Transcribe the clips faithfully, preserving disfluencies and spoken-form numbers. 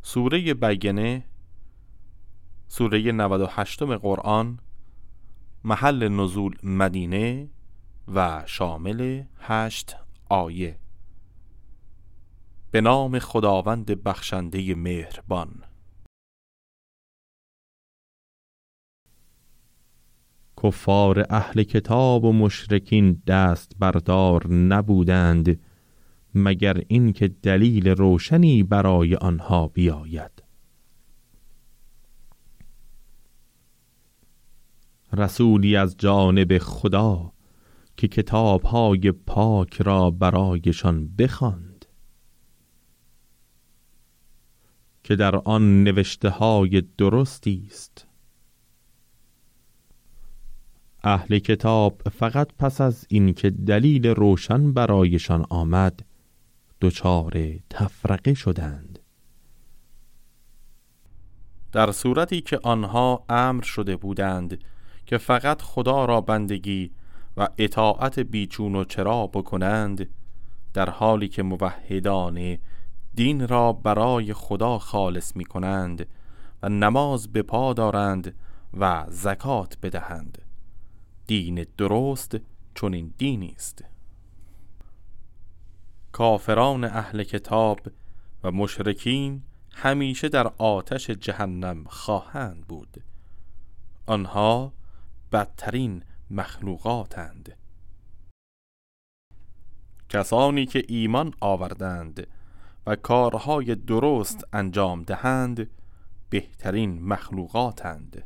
سوره بینه، سوره نود و هشتم قرآن، محل نزول مدینه و شامل هشت آیه. به نام خداوند بخشنده مهربان. کفار اهل کتاب و مشرکین دست بردار نبودند مگر این که دلیل روشنی برای آنها بیاید. رسولی از جانب خدا که کتاب‌های پاک را برایشان بخواند که در آن نوشته‌های درستی است. اهل کتاب فقط پس از اینکه دلیل روشن برایشان آمد دچار تفرقه شدند. در صورتی که آنها امر شده بودند که فقط خدا را بندگی و اطاعت بیچون و چرا بکنند، در حالی که موحدان دین را برای خدا خالص می کنند و نماز به پا دارند و زکات بدهند، دین درست چنین دینی است. کافران اهل کتاب و مشرکین همیشه در آتش جهنم خواهند بود. آنها بدترین مخلوقاتند. کسانی که ایمان آوردند و کارهای درست انجام دهند بهترین مخلوقاتند.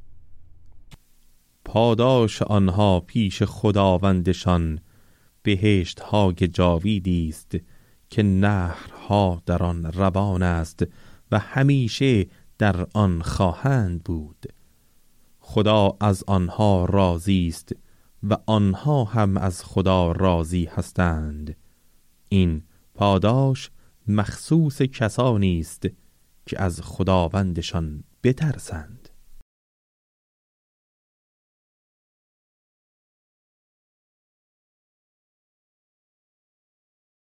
پاداش آنها پیش خداوندشان بهشت های جاویدی است که نهرها در آن روان است و همیشه در آن خواهند بود. خدا از آنها راضی است و آنها هم از خدا راضی هستند. این پاداش مخصوص کسانی است که از خداوندشان بترسند.